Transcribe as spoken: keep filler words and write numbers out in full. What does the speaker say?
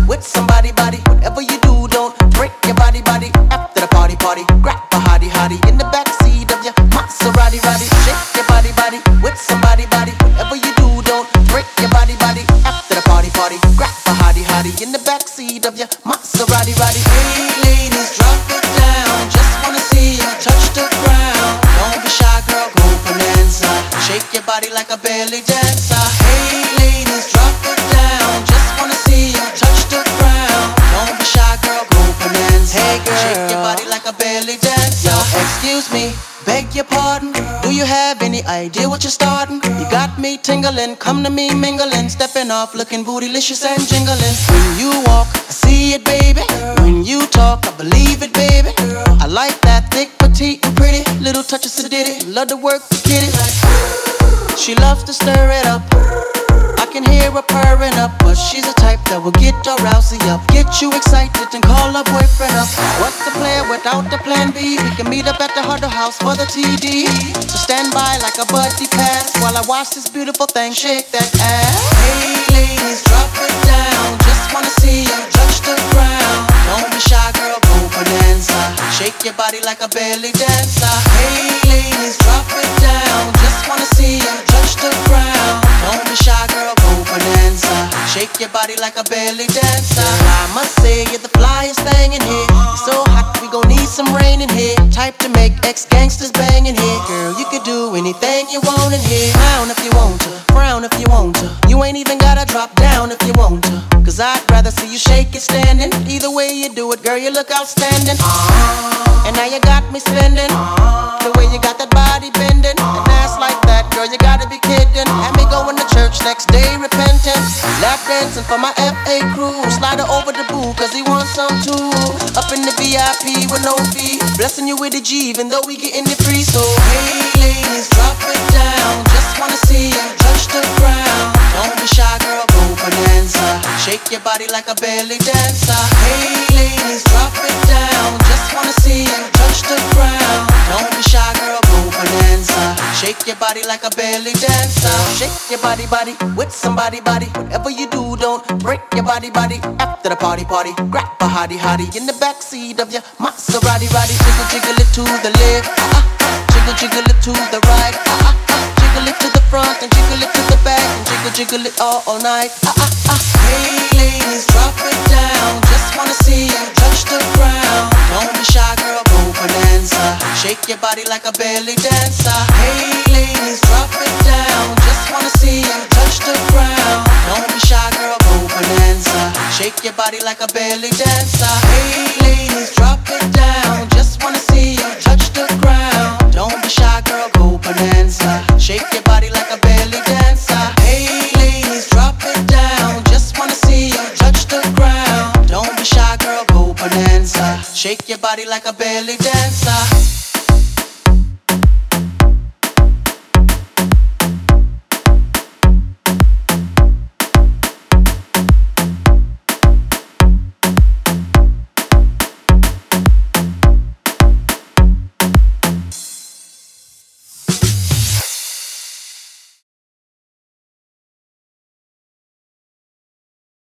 with somebody, body. Whatever you do, don't break your body, body. After the party, party, grab a hottie, hottie in the backseat of your Maserati, body. Shake your body, body with somebody, body. Whatever you do, don't break your body, body. After the party, party, grab a hottie, hottie in the backseat of your Maserati, body. Hey ladies, drop it down. Just wanna see you touch the ground. Don't be shy, girl, go bonanza. Shake your body like a belly dancer. Hey ladies, drop it down. Just wanna see you touch the ground. Don't be shy, girl, go bonanza. Hey girl, shake your body like a belly dancer. Yo, excuse me, beg your pardon. Do you have any idea what you're starting? You got me tingling, come to me mingling, stepping off, looking bootylicious and jingling. When you walk, I see it, baby. When you talk, I believe it, baby. I like that thick, petite, and pretty. Little touches of ditty, love to work the kitty. She loves to stir it up. I can hear her purring up, but she's the type that will get her rousey up, get you excited and call her boyfriend up. What's the plan without the plan B? We can meet up at the Huddle House for the T D. So stand by like a buddy pass while I watch this beautiful thing shake that ass. Hey ladies, drop it down. Just wanna see you touch the ground. Don't be shy, girl, go bonanza. Shake your body like a belly dancer. Hey ladies, drop it down. Just wanna see you touch the ground. Don't be shy, girl, go bonanza. Shake your body like a belly dancer. I must say you're the flyest thing in here. You're so hot, we gon' need some rain in here. Type to make ex-gangsters bang in here. Girl, you could do anything you want in here. Frown if you want to, frown if you want to. You ain't even gotta drop down if you want to. Cause I'd rather see you shake it standing. Either way you do it, girl, you look outstanding. uh, And now you got me spending. uh, The way you got that body bending. An ass like that, girl, you gotta be kidding. Had me going to church next day, repentance. Lap dancing for my F A crew. Slide her over the boo, cause he wants some too. Up in the V I P with no fee. Blessing you with a G, even though we getting it free. So hey ladies, drop it down. Just wanna see you touch the ground. Don't be shy, girl, go bonanza. Shake your body like a belly dancer. Hey ladies, drop it down. Just wanna see you touch the ground. Don't be shy, girl, go bonanza. Shake your body like a belly dancer. Shake your body, body with somebody, body. Whatever you do, don't break your body, body. After the party, party, grab a hottie, hottie in the backseat of your Maserati, body. Jiggle, jiggle it to the left, ah, ah, ah. Jiggle, jiggle it to the right, ah, ah, ah. Jiggle it to the front and jiggle it to the back and jiggle, jiggle it all, all night, ah, ah, ah. Hey ladies, drop it down. Just wanna see you touch the ground. Don't be shy, girl, go bonanza. Shake your body like a belly dancer. Hey ladies, drop it down. Just wanna see you touch the ground. Don't be shy, girl, go bonanza. Shake your body like a belly dancer. Hey ladies, drop it down. Just wanna see you touch the ground. Don't be shy, girl, go bonanza. Shake your body like a belly dancer. Hey ladies, drop it down. Just wanna see you touch the ground. Don't be shy, girl, go bonanza. Shake your body like a belly dancer.